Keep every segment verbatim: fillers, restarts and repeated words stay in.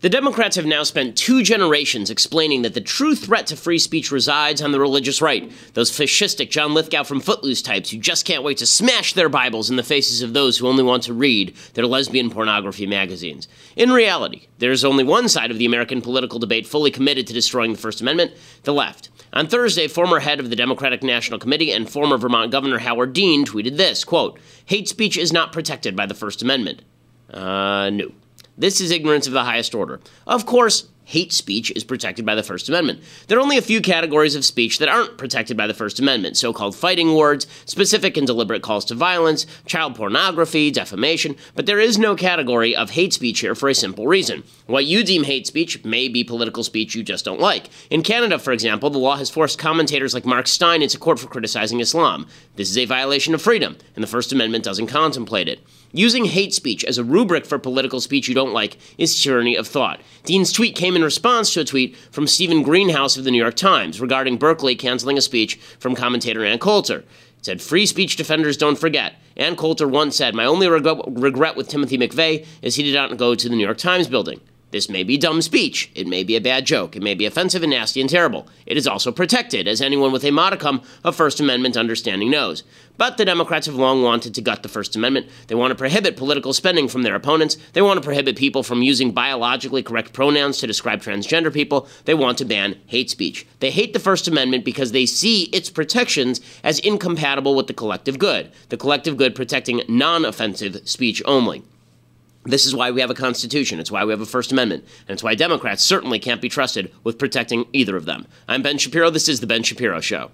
The Democrats have now spent two generations explaining that the true threat to free speech resides on the religious right, those fascistic John Lithgow from Footloose types who just can't wait to smash their Bibles in the faces of those who only want to read their lesbian pornography magazines. In reality, there's only one side of the American political debate fully committed to destroying the First Amendment, the left. On Thursday, former head of the Democratic National Committee and former Vermont Governor Howard Dean tweeted this, quote, "Hate speech is not protected by the First Amendment." Uh, no. This is ignorance of the highest order. Of course, hate speech is protected by the First Amendment. There are only a few categories of speech that aren't protected by the First Amendment, so-called fighting words, specific and deliberate calls to violence, child pornography, defamation, but there is no category of hate speech here for a simple reason. What you deem hate speech may be political speech you just don't like. In Canada, for example, the law has forced commentators like Mark Steyn into court for criticizing Islam. This is a violation of freedom, and the First Amendment doesn't contemplate it. Using hate speech as a rubric for political speech you don't like is tyranny of thought. Dean's tweet came in response to a tweet from Stephen Greenhouse of the New York Times regarding Berkeley canceling a speech from commentator Ann Coulter. It said, "Free speech defenders don't forget. Ann Coulter once said, 'My only reg- regret with Timothy McVeigh is he did not go to the New York Times building.' This may be dumb speech. It may be a bad joke. It may be offensive and nasty and terrible. It is also protected, as anyone with a modicum of First Amendment understanding knows. But the Democrats have long wanted to gut the First Amendment. They want to prohibit political spending from their opponents. They want to prohibit people from using biologically correct pronouns to describe transgender people. They want to ban hate speech. They hate the First Amendment because they see its protections as incompatible with the collective good, the collective good protecting non-offensive speech only. This is why we have a Constitution. It's why we have a First Amendment. And it's why Democrats certainly can't be trusted with protecting either of them. I'm Ben Shapiro. This is The Ben Shapiro Show.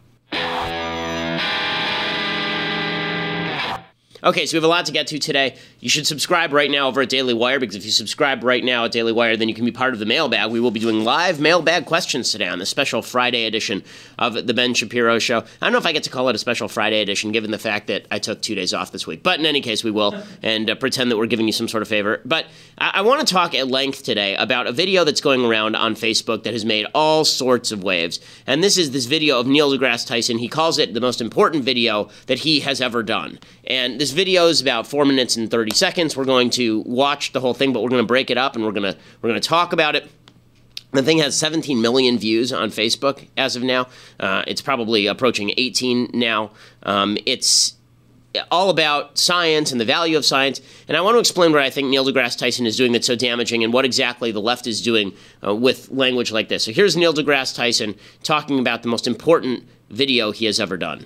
Okay, so we have a lot to get to today. You should subscribe right now over at Daily Wire, because if you subscribe right now at Daily Wire, then you can be part of the mailbag. We will be doing live mailbag questions today on the special Friday edition of The Ben Shapiro Show. I don't know if I get to call it a special Friday edition, given the fact that I took two days off this week. But in any case, we will, and uh, pretend that we're giving you some sort of favor. But I, I want to talk at length today about a video that's going around on Facebook that has made all sorts of waves. And this is this video of Neil deGrasse Tyson. He calls it the most important video that he has ever done. And this video is about four minutes and thirty seconds. We're going to watch the whole thing, but we're going to break it up and we're going to we're going to talk about it. The thing has seventeen million views on Facebook as of now. Uh, it's probably approaching eighteen now. Um, it's all about science and the value of science. And I want to explain what I think Neil deGrasse Tyson is doing that's so damaging and what exactly the left is doing uh, with language like this. So here's Neil deGrasse Tyson talking about the most important video he has ever done.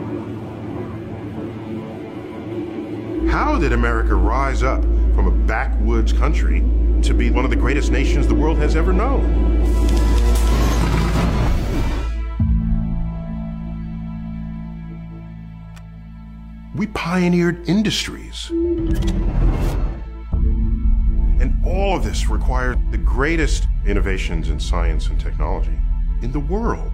How did America rise up from a backwoods country to be one of the greatest nations the world has ever known? We pioneered industries. And all of this required the greatest innovations in science and technology in the world.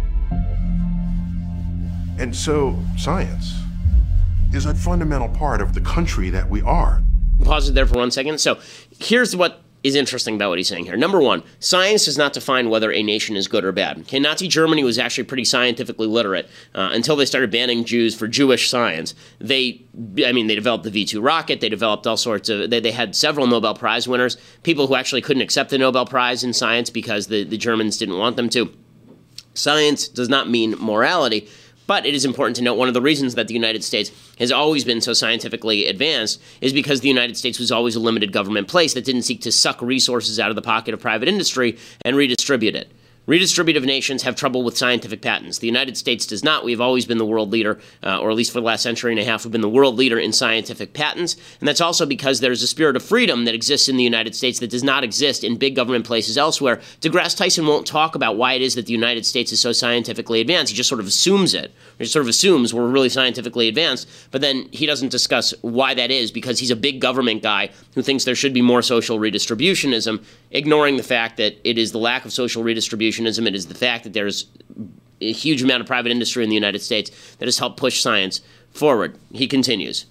And so, science is a fundamental part of the country that we are. Pause it there for one second. So here's what is interesting about what he's saying here. Number one, science does not define whether a nation is good or bad. Okay, Nazi Germany was actually pretty scientifically literate uh, until they started banning Jews for Jewish science. They, I mean, they developed the V two rocket. They developed all sorts of, they, they had several Nobel Prize winners, people who actually couldn't accept the Nobel Prize in science because the, the Germans didn't want them to. Science does not mean morality. But it is important to note one of the reasons that the United States has always been so scientifically advanced is because the United States was always a limited government place that didn't seek to suck resources out of the pocket of private industry and redistribute it. Redistributive nations have trouble with scientific patents. The United States does not. We've always been the world leader, uh, or at least for the last century and a half, we've been the world leader in scientific patents. And that's also because there's a spirit of freedom that exists in the United States that does not exist in big government places elsewhere. deGrasse Tyson won't talk about why it is that the United States is so scientifically advanced. He just sort of assumes it. He sort of assumes we're really scientifically advanced, but then he doesn't discuss why that is because he's a big government guy who thinks there should be more social redistributionism, ignoring the fact that it is the lack of social redistributionism, it is the fact that there's a huge amount of private industry in the United States that has helped push science forward. He continues.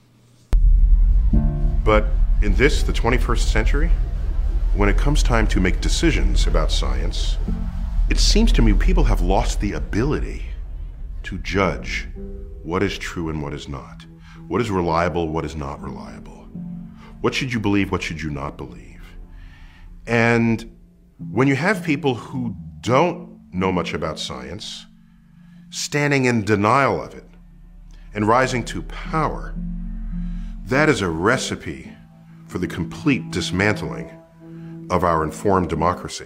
But in this, the twenty-first century, when it comes time to make decisions about science, it seems to me people have lost the ability to judge what is true and what is not. What is reliable, what is not reliable. What should you believe, what should you not believe? And when you have people who don't know much about science standing in denial of it and rising to power, that is a recipe for the complete dismantling of our informed democracy.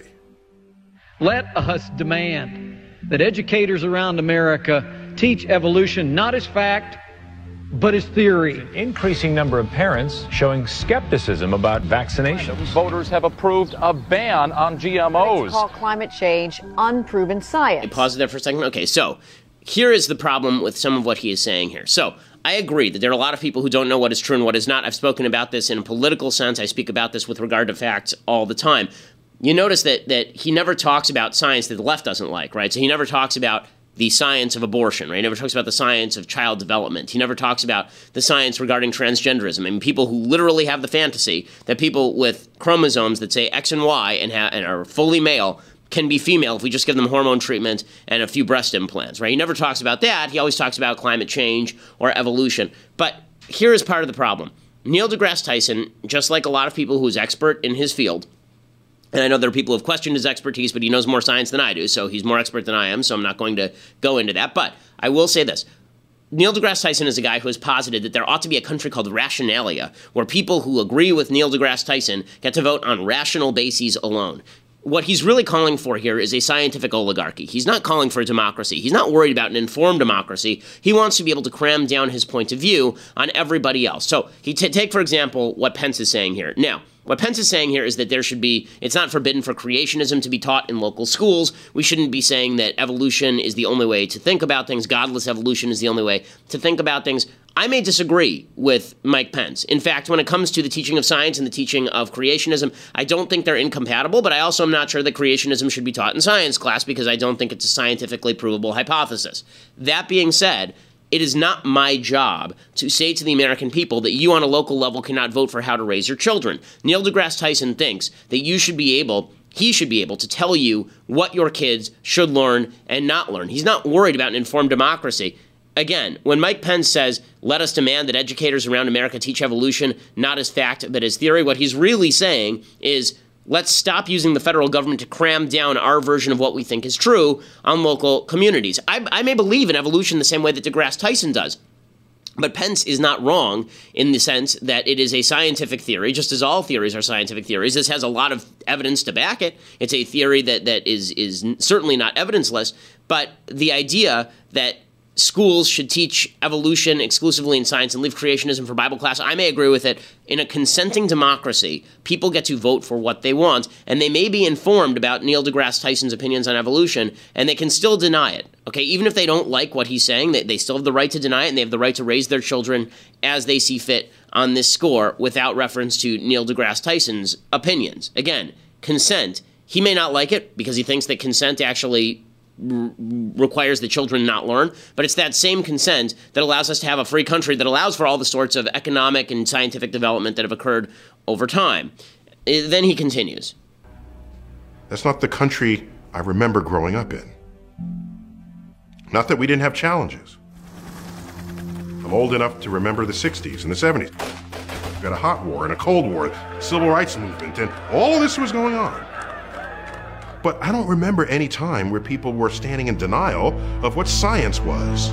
Let us demand that educators around America teach evolution not as fact, but as theory. An increasing number of parents showing skepticism about vaccinations. Voters have approved a ban on G M Os. Critics call climate change unproven science. Okay, pause there for a second. Okay, so here is the problem with some of what he is saying here. So I agree that there are a lot of people who don't know what is true and what is not. I've spoken about this in a political sense. I speak about this with regard to facts all the time. You notice that that he never talks about science that the left doesn't like, right? So he never talks about the science of abortion, right? He never talks about the science of child development. He never talks about the science regarding transgenderism. I mean, people who literally have the fantasy that people with chromosomes that say X and Y and, ha- and are fully male can be female if we just give them hormone treatment and a few breast implants, right? He never talks about that. He always talks about climate change or evolution. But here is part of the problem. Neil deGrasse Tyson, just like a lot of people who's expert in his field, and I know there are people who have questioned his expertise, but he knows more science than I do, so he's more expert than I am, so I'm not going to go into that. But I will say this. Neil deGrasse Tyson is a guy who has posited that there ought to be a country called Rationalia, where people who agree with Neil deGrasse Tyson get to vote on rational bases alone. What he's really calling for here is a scientific oligarchy. He's not calling for a democracy. He's not worried about an informed democracy. He wants to be able to cram down his point of view on everybody else. So he t- take, for example, what Pence is saying here. Now, what Pence is saying here is that there should be, it's not forbidden for creationism to be taught in local schools. We shouldn't be saying that evolution is the only way to think about things. Godless evolution is the only way to think about things. I may disagree with Mike Pence. In fact, when it comes to the teaching of science and the teaching of creationism, I don't think they're incompatible, but I also am not sure that creationism should be taught in science class because I don't think it's a scientifically provable hypothesis. That being said, it is not my job to say to the American people that you on a local level cannot vote for how to raise your children. Neil deGrasse Tyson thinks that you should be able, he should be able to tell you what your kids should learn and not learn. He's not worried about an informed democracy. Again, when Mike Pence says, let us demand that educators around America teach evolution not as fact but as theory, what he's really saying is, let's stop using the federal government to cram down our version of what we think is true on local communities. I, I may believe in evolution the same way that deGrasse Tyson does. But Pence is not wrong in the sense that it is a scientific theory, just as all theories are scientific theories. This has a lot of evidence to back it. It's a theory that, that is, is certainly not evidenceless. But the idea that schools should teach evolution exclusively in science and leave creationism for Bible class, I may agree with it. In a consenting democracy, people get to vote for what they want, and they may be informed about Neil deGrasse Tyson's opinions on evolution, and they can still deny it. Okay, even if they don't like what he's saying, they, they still have the right to deny it, and they have the right to raise their children as they see fit on this score without reference to Neil deGrasse Tyson's opinions. Again, consent. He may not like it because he thinks that consent actually r- requires the children not learn, but it's that same consent that allows us to have a free country that allows for all the sorts of economic and scientific development that have occurred over time. Uh, Then he continues. That's not the country I remember growing up in. Not that we didn't have challenges. I'm old enough to remember the sixties and the seventies. We got a hot war and a cold war, civil rights movement, and all of this was going on. But I don't remember any time where people were standing in denial of what science was.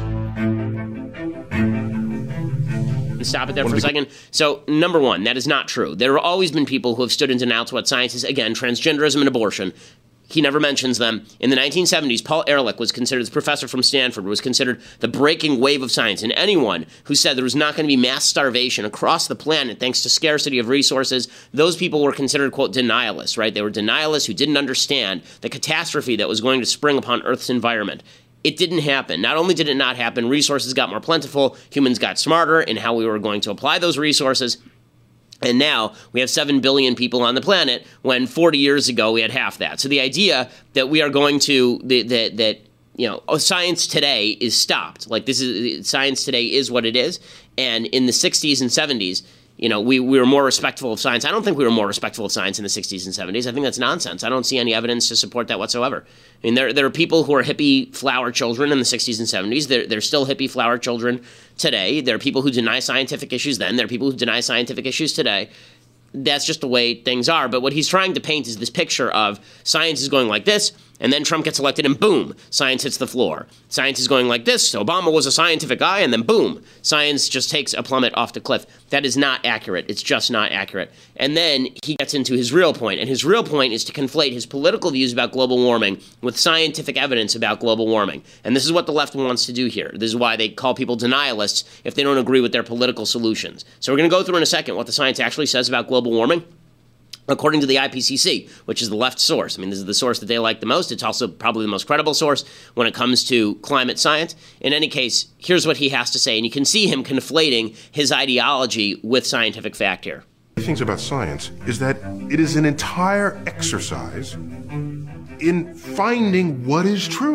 Stop it there for a second. So, number one, that is not true. There have always been people who have stood in denial to what science is. Again, transgenderism and abortion. He never mentions them. In the nineteen seventies, Paul Ehrlich was considered, the professor from Stanford, was considered the breaking wave of science. And anyone who said there was not going to be mass starvation across the planet thanks to scarcity of resources, those people were considered, quote, denialists, right? They were denialists who didn't understand the catastrophe that was going to spring upon Earth's environment. It didn't happen. Not only did it not happen, resources got more plentiful, humans got smarter in how we were going to apply those resources. And now we have seven billion people on the planet when forty years ago we had half that. So the idea that we are going to, that, that you know, oh, science today is stopped. Like this is, science today is what it is. And in the sixties and seventies, you know, we, we were more respectful of science. I don't think we were more respectful of science in the sixties and seventies. I think that's nonsense. I don't see any evidence to support that whatsoever. I mean, there there are people who are hippie flower children in the sixties and seventies. They're, they're still hippie flower children today. There are people who deny scientific issues then. There are people who deny scientific issues today. that's just the way things are. But what he's trying to paint is this picture of science is going like this, and then Trump gets elected, and boom, science hits the floor. Science is going like this. Obama was a scientific guy, and then boom, science just takes a plummet off the cliff. That is not accurate. It's just not accurate. And then he gets into his real point, and his real point is to conflate his political views about global warming with scientific evidence about global warming. And this is what the left wants to do here. This is why they call people denialists if they don't agree with their political solutions. So we're going to go through in a second what the science actually says about global warming. According to the I P C C, which is the left source. I mean, this is the source that they like the most. It's also probably the most credible source when it comes to climate science. In any case, here's what he has to say, and you can see him conflating his ideology with scientific fact here. The things about science is that it is an entire exercise in finding what is true.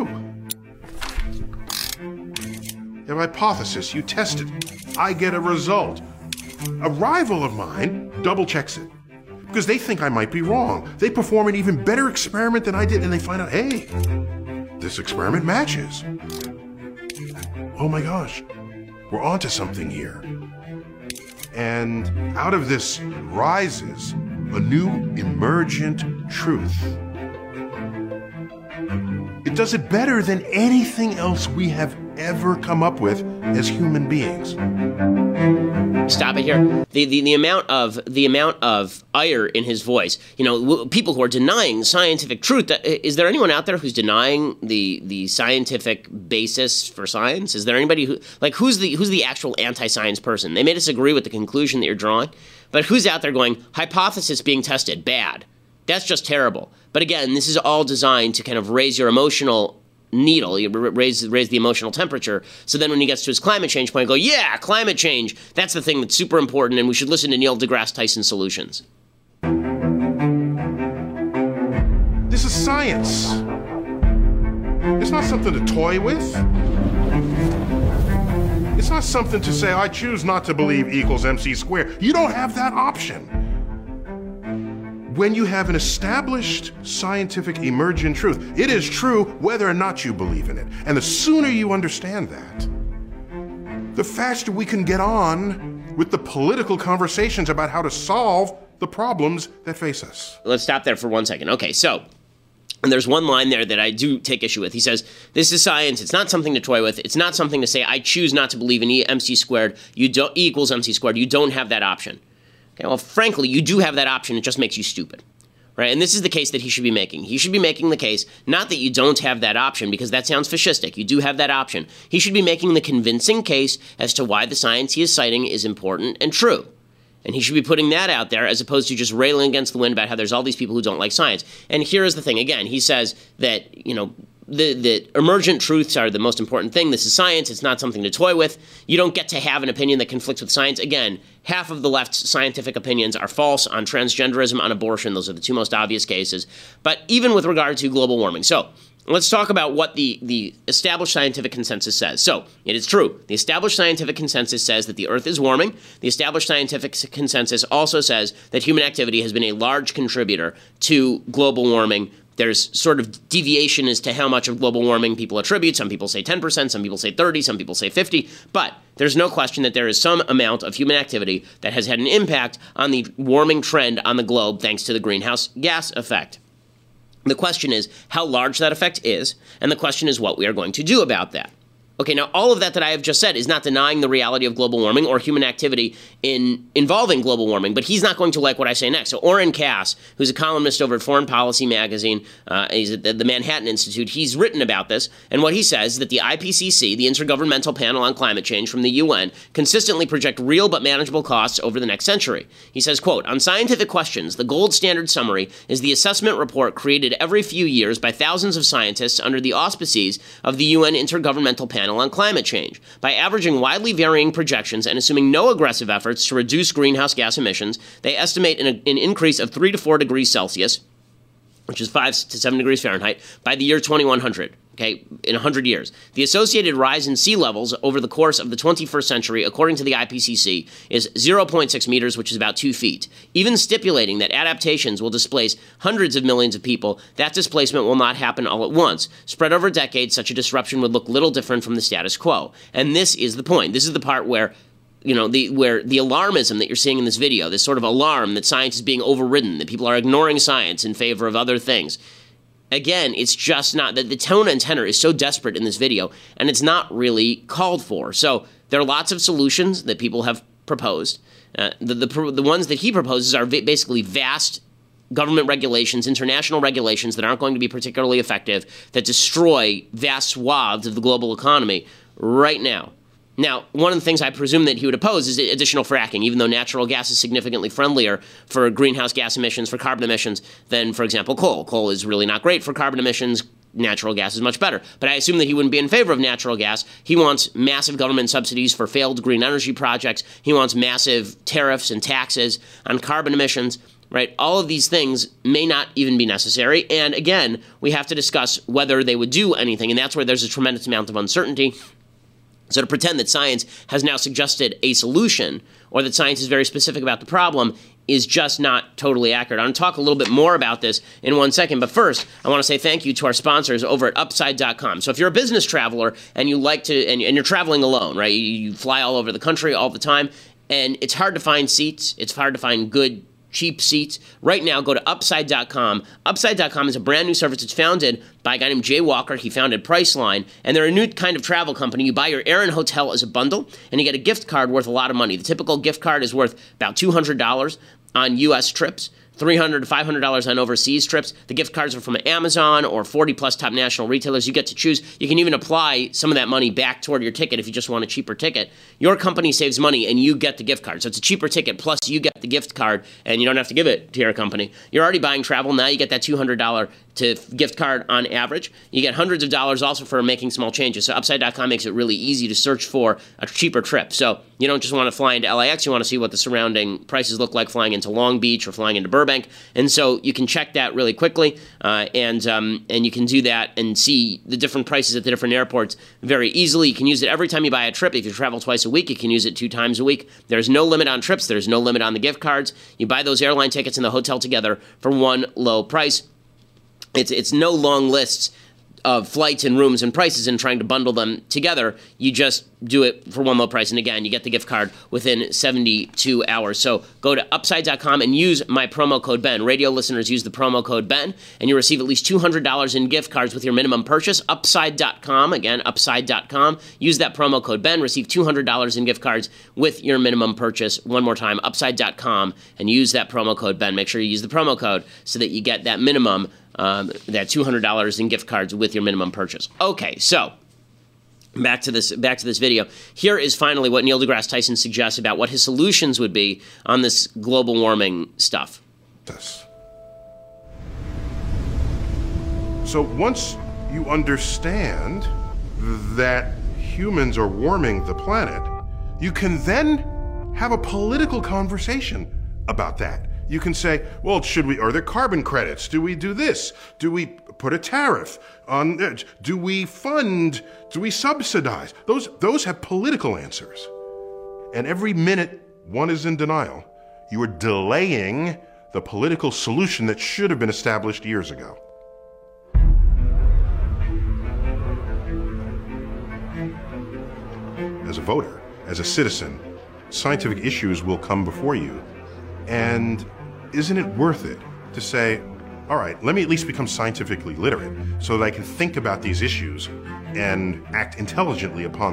You have a hypothesis, you test it, I get a result. A rival of mine double checks it, because they think I might be wrong. They perform an even better experiment than I did, and they find out, hey, this experiment matches. Oh my gosh, we're onto something here. And out of this rises a new emergent truth. It does it better than anything else we have ever come up with as human beings. Stop it here. The, the the amount of the amount of ire in his voice. You know, w- people who are denying scientific truth. Is there anyone out there who's denying the the scientific basis for science? Is there anybody who like who's the who's the actual anti-science person? They may disagree with the conclusion that you're drawing, but who's out there going, hypothesis being tested, bad. That's just terrible. But again, this is all designed to kind of raise your emotional needle, you raise raise the emotional temperature, so then when he gets to his climate change point, go, yeah, climate change, that's the thing that's super important, and we should listen to Neil deGrasse Tyson solutions. This is science. It's not something to toy with. It's not something to say, I choose not to believe equals M C squared. You don't have that option. When you have an established scientific emergent truth, it is true whether or not you believe in it. And the sooner you understand that, the faster we can get on with the political conversations about how to solve the problems that face us. Let's stop there for one second. Okay, so, and there's one line there that I do take issue with. He says, this is science. It's not something to toy with. It's not something to say, I choose not to believe in E M C squared. You don't, E equals M C squared. You don't have that option. Okay, well, frankly, you do have that option. It just makes you stupid, right? And this is the case that he should be making. He should be making the case, not that you don't have that option, because that sounds fascistic. You do have that option. He should be making the convincing case as to why the science he is citing is important and true. And he should be putting that out there as opposed to just railing against the wind about how there's all these people who don't like science. And here is the thing. Again, he says that, you know, The, the emergent truths are the most important thing. This is science. It's not something to toy with. You don't get to have an opinion that conflicts with science. Again, half of the left's scientific opinions are false on transgenderism, on abortion. Those are the two most obvious cases. But even with regard to global warming. So let's talk about what the, the established scientific consensus says. So it is true. The established scientific consensus says that the Earth is warming. The established scientific consensus also says that human activity has been a large contributor to global warming. There's sort of deviation as to how much of global warming people attribute. Some people say ten percent, some people say thirty, some people say fifty. But there's no question that there is some amount of human activity that has had an impact on the warming trend on the globe thanks to the greenhouse gas effect. The question is how large that effect is, and the question is what we are going to do about that. Okay, now all of that that I have just said is not denying the reality of global warming or human activity in involving global warming, but he's not going to like what I say next. So Oren Cass, who's a columnist over at Foreign Policy Magazine, uh, he's at the Manhattan Institute, he's written about this, and what he says is that the I P C C, the Intergovernmental Panel on Climate Change from the U N, consistently project real but manageable costs over the next century. He says, quote, on scientific questions, the gold standard summary is the assessment report created every few years by thousands of scientists under the auspices of the U N Intergovernmental Panel on Climate Change. By averaging widely varying projections and assuming no aggressive efforts to reduce greenhouse gas emissions, they estimate an, an increase of three to four degrees Celsius, which is five to seven degrees Fahrenheit, by the year twenty-one hundred. Okay, in one hundred years. The associated rise in sea levels over the course of the twenty-first century, according to the I P C C, is zero point six meters, which is about two feet. Even stipulating that adaptations will displace hundreds of millions of people, that displacement will not happen all at once. Spread over decades, such a disruption would look little different from the status quo. And this is the point. This is the part where you know, the where the alarmism that you're seeing in this video, this sort of alarm that science is being overridden, that people are ignoring science in favor of other things. Again, it's just not, that the tone and tenor is so desperate in this video, and it's not really called for. So there are lots of solutions that people have proposed. Uh, the, the the ones that he proposes are va- basically vast government regulations, international regulations that aren't going to be particularly effective, that destroy vast swaths of the global economy right now. Now, one of the things I presume that he would oppose is additional fracking, even though natural gas is significantly friendlier for greenhouse gas emissions, for carbon emissions, than, for example, coal. Coal is really not great for carbon emissions. Natural gas is much better. But I assume that he wouldn't be in favor of natural gas. He wants massive government subsidies for failed green energy projects. He wants massive tariffs and taxes on carbon emissions. Right? All of these things may not even be necessary. And again, we have to discuss whether they would do anything. And that's where there's a tremendous amount of uncertainty. So to pretend that science has now suggested a solution, or that science is very specific about the problem, is just not totally accurate. I'm going to talk a little bit more about this in one second. But first, I want to say thank you to our sponsors over at Upside dot com. So if you're a business traveler and you like to, and, and you're traveling alone, right? You, you fly all over the country all the time, and it's hard to find seats. It's hard to find good, cheap seats. Right now, go to Upside dot com. Upside dot com is a brand new service. It's founded by a guy named Jay Walker. He founded Priceline, and they're a new kind of travel company. You buy your air and hotel as a bundle, and you get a gift card worth a lot of money. The typical gift card is worth about two hundred dollars on U S trips, three hundred dollars to five hundred dollars on overseas trips. The gift cards are from Amazon or forty plus top national retailers. You get to choose. You can even apply some of that money back toward your ticket if you just want a cheaper ticket. Your company saves money and you get the gift card. So it's a cheaper ticket plus you get the gift card, and you don't have to give it to your company. You're already buying travel. Now you get that two hundred dollars to gift card on average. You get hundreds of dollars also for making small changes. So Upside dot com makes it really easy to search for a cheaper trip. So you don't just want to fly into L A X. You want to see what the surrounding prices look like flying into Long Beach or flying into Burbank. And so you can check that really quickly, uh, and um, and you can do that and see the different prices at the different airports very easily. You can use it every time you buy a trip. If you travel twice a week, you can use it two times a week. There's no limit on trips. There's no limit on the gift cards. You buy those airline tickets and the hotel together for one low price. It's it's no long lists of flights and rooms and prices and trying to bundle them together. You just do it for one low price. And again, you get the gift card within seventy-two hours. So go to Upside dot com and use my promo code Ben. Radio listeners use the promo code Ben, and you receive at least two hundred dollars in gift cards with your minimum purchase. Upside dot com, again, Upside dot com. Use that promo code Ben. Receive two hundred dollars in gift cards with your minimum purchase. One more time, Upside dot com, and use that promo code Ben. Make sure you use the promo code so that you get that minimum, um, that two hundred dollars in gift cards with your minimum purchase. Okay, so Back to this back to this video. Here is finally what Neil deGrasse Tyson suggests about what his solutions would be on this global warming stuff. So once you understand that humans are warming the planet, you can then have a political conversation about that. You can say, well, should we, are there carbon credits? Do we do this? Do we put a tariff on it? Do we fund? Do we subsidize? Those, those have political answers. And every minute one is in denial, you are delaying the political solution that should have been established years ago. As a voter, as a citizen, scientific issues will come before you. And isn't it worth it to say, all right, let me at least become scientifically literate so that I can think about these issues and act intelligently upon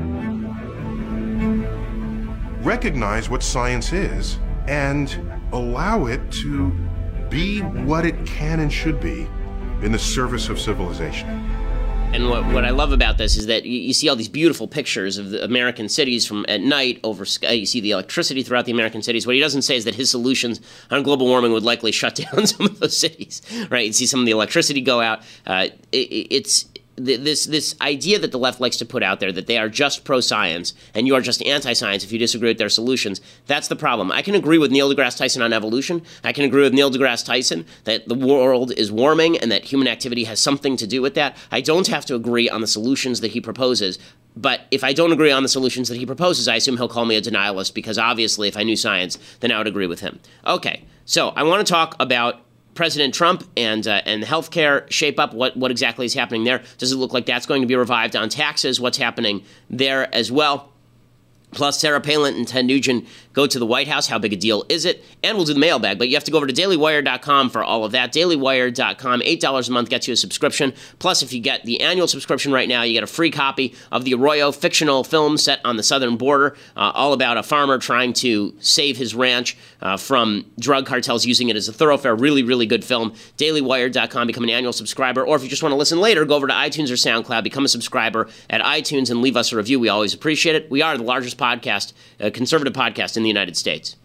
them. Recognize what science is and allow it to be what it can and should be in the service of civilization. And what, what I love about this is that you, you see all these beautiful pictures of the American cities from at night over sky. You see the electricity throughout the American cities. What he doesn't say is that his solutions on global warming would likely shut down some of those cities, right? You see some of the electricity go out. Uh, it, it's this this idea that the left likes to put out there that they are just pro-science and you are just anti-science if you disagree with their solutions. That's the problem. I can agree with Neil deGrasse Tyson on evolution. I can agree with Neil deGrasse Tyson that the world is warming and that human activity has something to do with that. I don't have to agree on the solutions that he proposes. But if I don't agree on the solutions that he proposes, I assume he'll call me a denialist because obviously if I knew science, then I would agree with him. Okay, so I want to talk about President Trump and uh, and healthcare shape up. What what exactly is happening there? Does it look like that's going to be revived on taxes? What's happening there as well? Plus, Sarah Palin and Ted Nugent go to the White House. How big a deal is it? And we'll do the mailbag, but you have to go over to daily wire dot com for all of that. daily wire dot com, eight dollars a month gets you a subscription. Plus, if you get the annual subscription right now, you get a free copy of the Arroyo fictional film set on the southern border, uh, all about a farmer trying to save his ranch uh, from drug cartels using it as a thoroughfare. Really, really good film. daily wire dot com, become an annual subscriber. Or if you just want to listen later, go over to iTunes or SoundCloud, become a subscriber at iTunes, and leave us a review. We always appreciate it. We are the largest podcast, a conservative podcast in the United States.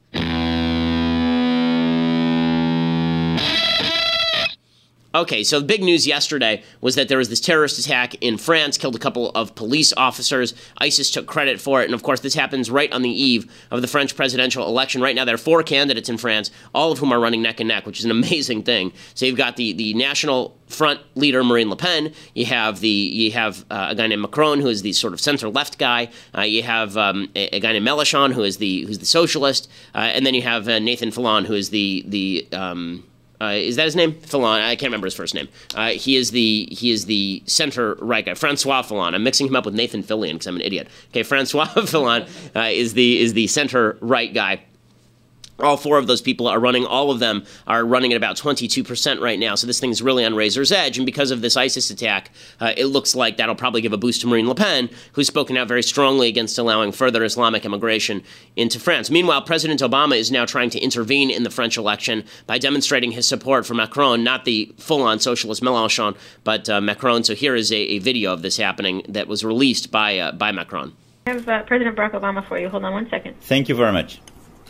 Okay, so the big news yesterday was that there was this terrorist attack in France, killed a couple of police officers. ISIS took credit for it, and of course this happens right on the eve of the French presidential election. Right now there are four candidates in France, all of whom are running neck and neck, which is an amazing thing. So you've got the, the National Front leader Marine Le Pen. You have the you have uh, a guy named Macron, who is the sort of center-left guy. Uh, you have um, a, a guy named Mélenchon, who is the who's the socialist, uh, and then you have uh, Nathan Fillon, who is the the um, Uh, is that his name? Fillon. I can't remember his first name. Uh, he is the he is the center right guy. Francois Fillon. I'm mixing him up with Nathan Fillion because I'm an idiot. Okay, Francois Fillon uh, is the is the center right guy. All four of those people are running. All of them are running at about twenty-two percent right now. So this thing's really on razor's edge. And because of this ISIS attack, uh, it looks like that'll probably give a boost to Marine Le Pen, who's spoken out very strongly against allowing further Islamic immigration into France. Meanwhile, President Obama is now trying to intervene in the French election by demonstrating his support for Macron, not the full-on socialist Mélenchon, but uh, Macron. So here is a, a video of this happening that was released by, uh, by Macron. I have uh, President Barack Obama for you. Hold on one second. Thank you very much.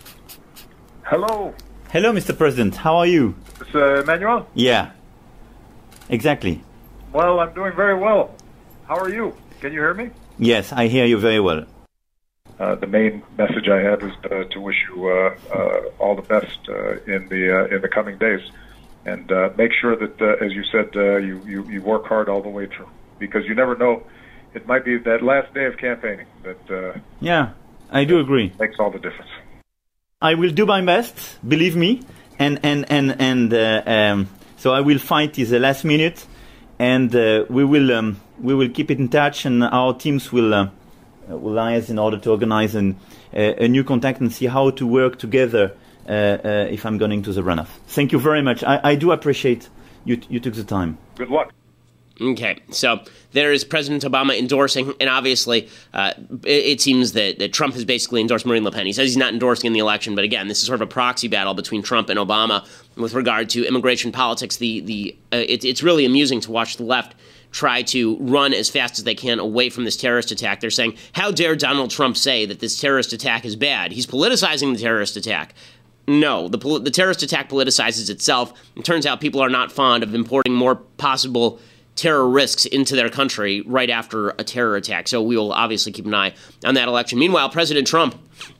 Hello. Hello, Mister President. How are you? It's uh, Emmanuel? Yeah. Exactly. Well, I'm doing very well. How are you? Can you hear me? Yes, I hear you very well. Uh, the main message I had was uh, to wish you uh, uh, all the best uh, in the uh, in the coming days, and uh, make sure that, uh, as you said, uh, you, you you work hard all the way through, because you never know. It might be that last day of campaigning that. Uh, yeah, I do agree. Makes all the difference. I will do my best, believe me, and and and and uh, um, so I will fight till the last minute, and uh, we will um, we will keep it in touch, and our teams will uh, will liaise in order to organize an, uh, a new contact and see how to work together uh, uh, if I'm going to the runoff. Thank you very much. I, I do appreciate you you took the time. Good luck. Okay, so there is President Obama endorsing, and obviously uh, it, it seems that, that Trump has basically endorsed Marine Le Pen. He says he's not endorsing in the election, but again, this is sort of a proxy battle between Trump and Obama with regard to immigration politics. The the uh, it, it's really amusing to watch the left try to run as fast as they can away from this terrorist attack. They're saying, how dare Donald Trump say that this terrorist attack is bad? He's politicizing the terrorist attack. No, the, the terrorist attack politicizes itself. It turns out people are not fond of importing more possible terror risks into their country right after a terror attack. So we will obviously keep an eye on that election. Meanwhile, President Trump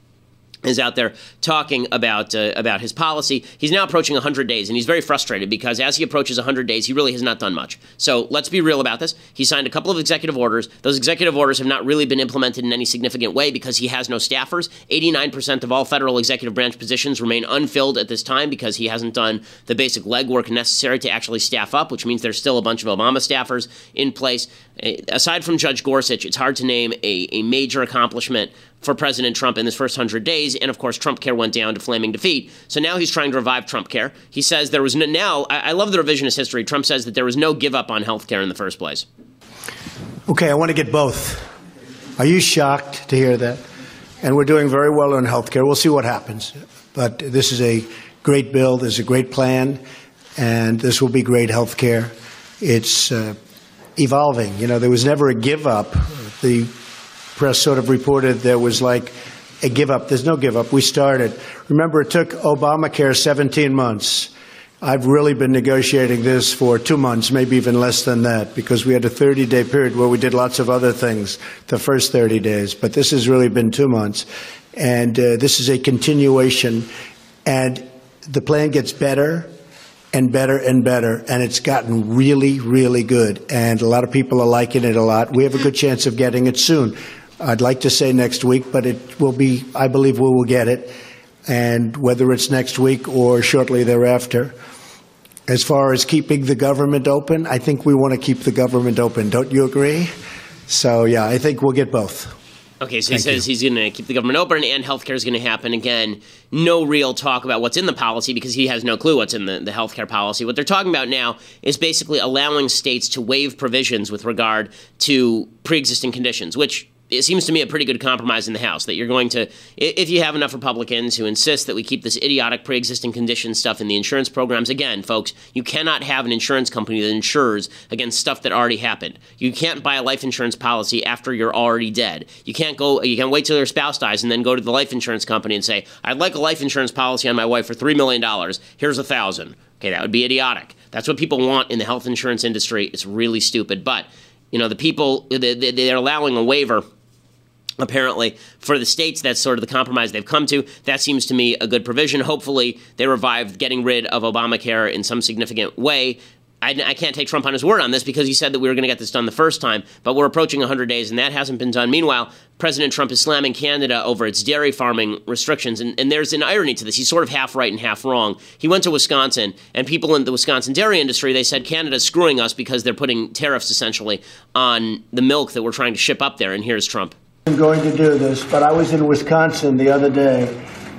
is out there talking about uh, about his policy. He's now approaching one hundred days, and he's very frustrated because as he approaches one hundred days, he really has not done much. So let's be real about this. He signed a couple of executive orders. Those executive orders have not really been implemented in any significant way because he has no staffers. eighty-nine percent of all federal executive branch positions remain unfilled at this time because he hasn't done the basic legwork necessary to actually staff up, which means there's still a bunch of Obama staffers in place. Aside from Judge Gorsuch, it's hard to name a, a major accomplishment for President Trump in his first one hundred days, and of course Trump Care went down to flaming defeat. So now he's trying to revive Trump Care. He says there was no, now, I, I love the revisionist history. Trump says that there was no give up on health care in the first place. Okay, I want to get both. Are you shocked to hear that? And we're doing very well on health care. We'll see what happens. But this is a great bill. There's a great plan, and this will be great health care. It's uh, evolving. You know, there was never a give up. The press sort of reported there was like a give up. There's no give up. We started. Remember, it took Obamacare seventeen months. I've really been negotiating this for two months, maybe even less than that, because we had a thirty-day period where we did lots of other things the first thirty days. But this has really been two months. And uh, this is a continuation. And the plan gets better and better and better, and it's gotten really, really good. And a lot of people are liking it a lot. We have a good chance of getting it soon. I'd like to say next week, but it will be, I believe we will get it, and whether it's next week or shortly thereafter. As far as keeping the government open, I think we want to keep the government open. Don't you agree? So, yeah, I think we'll get both. Okay, so Thank he says you. he's going to keep the government open and healthcare is going to happen. Again, no real talk about what's in the policy because he has no clue what's in the, the healthcare policy. What they're talking about now is basically allowing states to waive provisions with regard to pre-existing conditions, which it seems to me a pretty good compromise in the House, that you're going to, if you have enough Republicans who insist that we keep this idiotic pre-existing condition stuff in the insurance programs, again, folks, you cannot have an insurance company that insures against stuff that already happened. You can't buy a life insurance policy after you're already dead. You can't go, you can't wait till your spouse dies and then go to the life insurance company and say, I'd like a life insurance policy on my wife for three million dollars. Here's a thousand. Okay, that would be idiotic. That's what people want in the health insurance industry. It's really stupid. But, you know, the people, they're allowing a waiver apparently, for the states. That's sort of the compromise they've come to. That seems to me a good provision. Hopefully, they revive getting rid of Obamacare in some significant way. I, I can't take Trump on his word on this because he said that we were going to get this done the first time, but we're approaching one hundred days, and that hasn't been done. Meanwhile, President Trump is slamming Canada over its dairy farming restrictions, and, and there's an irony to this. He's sort of half right and half wrong. He went to Wisconsin, and people in the Wisconsin dairy industry, they said Canada's screwing us because they're putting tariffs, essentially, on the milk that we're trying to ship up there, and here's Trump. I'm going to do this, but I was in Wisconsin the other day,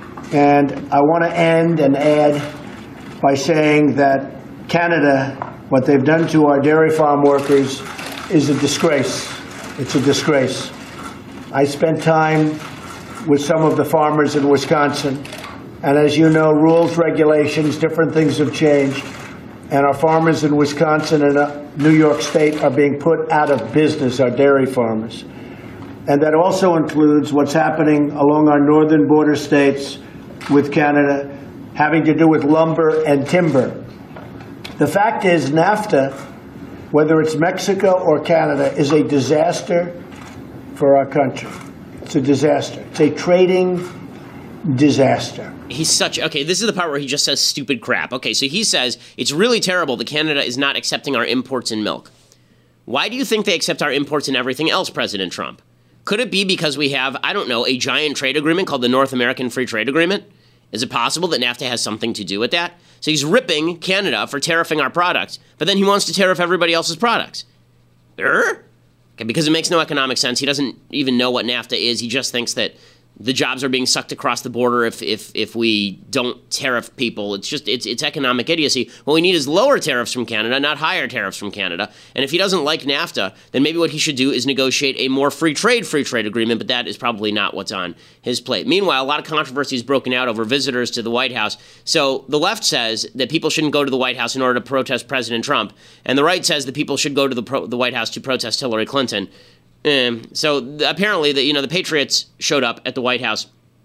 and I want to end and add by saying that Canada, what they've done to our dairy farm workers is a disgrace. It's a disgrace. I spent time with some of the farmers in Wisconsin, and as you know, rules, regulations, different things have changed, and our farmers in Wisconsin and New York State are being put out of business, our dairy farmers. And that also includes what's happening along our northern border states with Canada, having to do with lumber and timber. The fact is, NAFTA, whether it's Mexico or Canada, is a disaster for our country. It's a disaster. It's a trading disaster. He's such, okay, this is the part where he just says stupid crap. Okay, so he says it's really terrible that Canada is not accepting our imports in milk. Why do you think they accept our imports in everything else, President Trump? Could it be because we have, I don't know, a giant trade agreement called the North American Free Trade Agreement? Is it possible that NAFTA has something to do with that? So he's ripping Canada for tariffing our products, but then he wants to tariff everybody else's products. Er? Okay, because it makes no economic sense. He doesn't even know what NAFTA is. He just thinks that the jobs are being sucked across the border if if if we don't tariff people. It's just, it's it's economic idiocy. What we need is lower tariffs from Canada, not higher tariffs from Canada. And if he doesn't like NAFTA, then maybe what he should do is negotiate a more free trade, free trade agreement, but that is probably not what's on his plate. Meanwhile, a lot of controversy is broken out over visitors to the White House. So the left says that people shouldn't go to the White House in order to protest President Trump, and the right says that people should go to the, pro- the White House to protest Hillary Clinton. Um, so th- apparently, the, you know, the Patriots showed up at the White House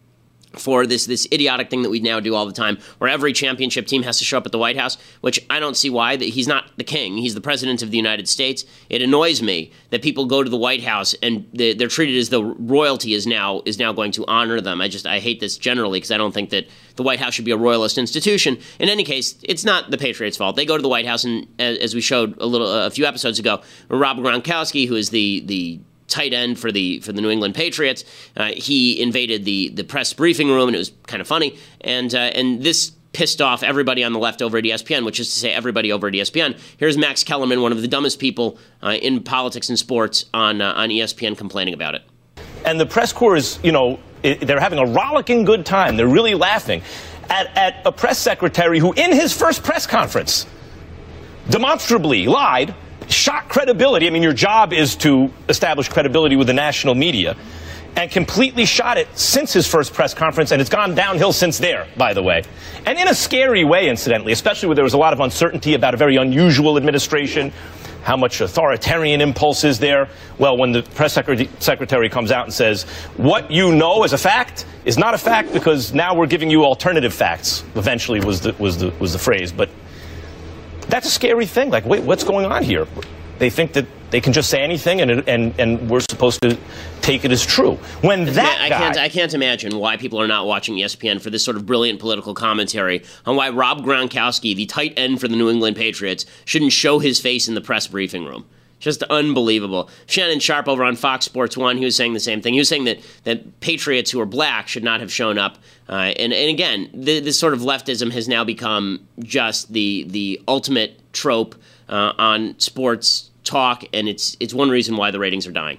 for this this idiotic thing that we now do all the time, where every championship team has to show up at the White House, which I don't see why. That he's not the king. He's the president of the United States. It annoys me that people go to the White House and they, they're treated as though royalty is now is now going to honor them. I just I hate this generally because I don't think that the White House should be a royalist institution. In any case, it's not the Patriots' fault. They go to the White House, and as we showed a little a few episodes ago, Rob Gronkowski, who is the the tight end for the for the New England Patriots, uh, he invaded the the press briefing room, and it was kind of funny. And uh, and this pissed off everybody on the left over at E S P N, which is to say everybody over at E S P N. Here's Max Kellerman, one of the dumbest people uh, in politics and sports, on uh, on E S P N complaining about it. And the press corps is, you know, they're having a rollicking good time. They're really laughing at, at a press secretary who, in his first press conference, demonstrably lied, shot credibility. I mean, your job is to establish credibility with the national media, and completely shot it since his first press conference, and it's gone downhill since there, by the way. And in a scary way, incidentally, especially where there was a lot of uncertainty about a very unusual administration, how much authoritarian impulse is there. Well, when the press secretary, secretary comes out and says, what you know as a fact is not a fact because now we're giving you alternative facts, eventually was the, was the, was the phrase. But that's a scary thing. Like, wait, what's going on here? They think that they can just say anything, and it, and and we're supposed to take it as true. When that I guy, can't I can't imagine why people are not watching E S P N for this sort of brilliant political commentary on why Rob Gronkowski, the tight end for the New England Patriots, shouldn't show his face in the press briefing room. Just unbelievable. Shannon Sharp over on Fox Sports One, he was saying the same thing. He was saying that, that patriots who are black should not have shown up. Uh, and, and again, the, this sort of leftism has now become just the the ultimate trope uh, on sports talk, and it's it's one reason why the ratings are dying.